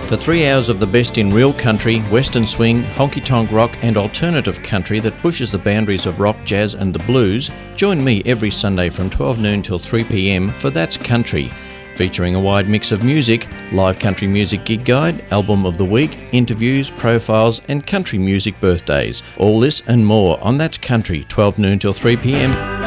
For 3 hours of the best in real country, western swing, honky-tonk rock and alternative country that pushes the boundaries of rock, jazz and the blues, join me every Sunday from 12 noon till 3 p.m. for That's Country, featuring a wide mix of music, live country music gig guide, album of the week, interviews, profiles and country music birthdays. All this and more on That's Country, 12 noon till 3 p.m.